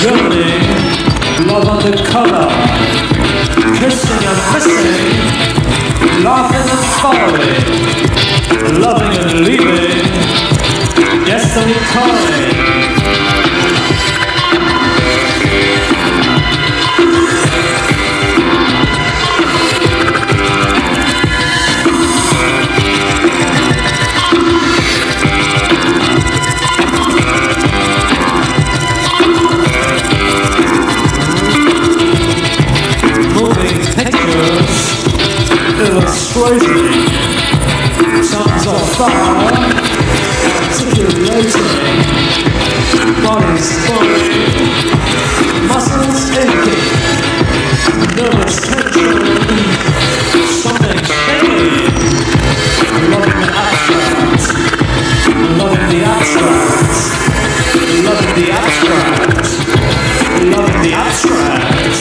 yearning, love undercover, kissing and missing, laughing and falling, loving and leaving, destiny calling. Illustrating, tongues on fire, articulating, bodies falling, muscles aching, nervous tension, something shaking, loving the abstract, loving the abstract, loving the abstract, loving the abstract.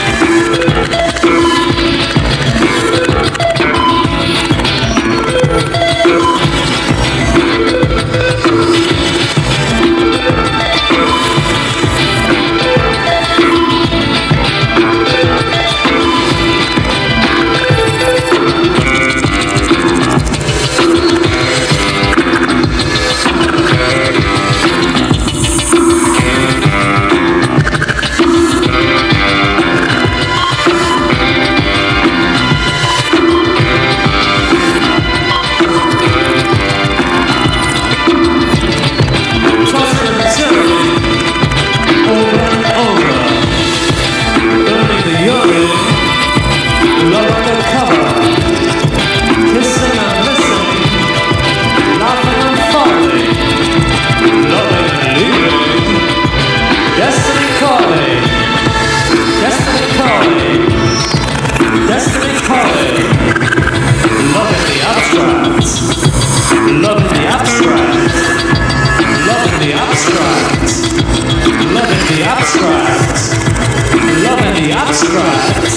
Loving the abstract, loving the abstract, loving the abstract, loving the abstract.